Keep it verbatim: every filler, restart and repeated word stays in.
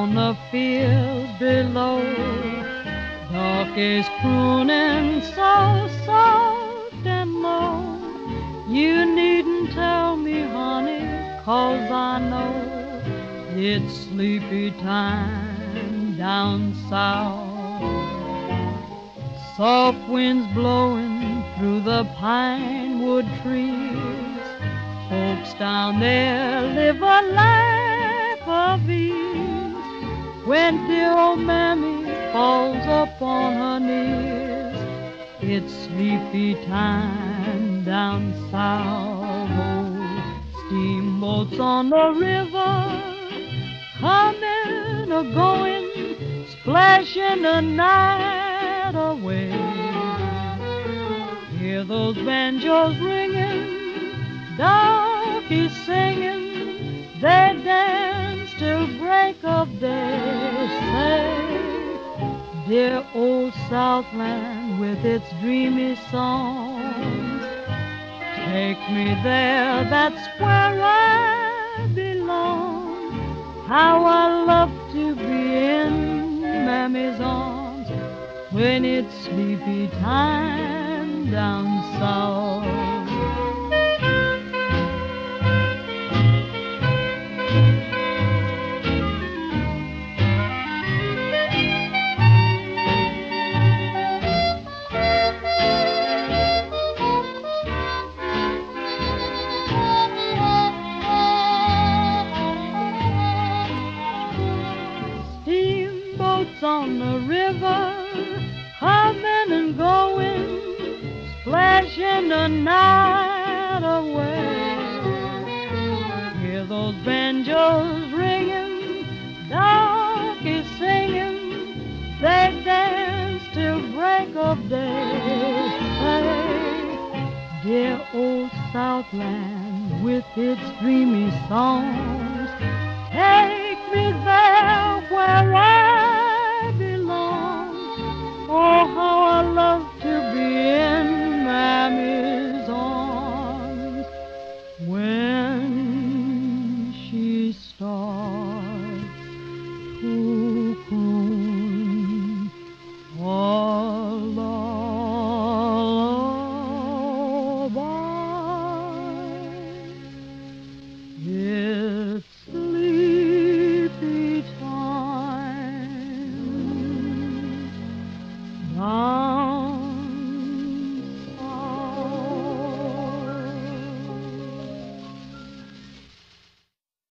on the fields below. Darkies crooning so soft and low. You needn't tell me, honey, 'cause I know it's sleepy time down south. Soft winds blowing through the pine wood trees. Folks down there live a life of ease. When dear old Mammy falls upon her knees, it's sleepy time down south. Oh, steamboats on the river, coming or going, splashing the night away. Hear those banjos ringing, darkies singing, they dance till break of day. Say, dear old Southland with its dreamy songs, take me there, that's where I belong. How I love to be in Mammy's arms when it's sleepy time down south. Steamboats on the river, coming and going, splashing the night away. Hear those banjos ringing, darkies singing, they dance till break of day. Hey, dear old Southland with its dreamy songs, take me there where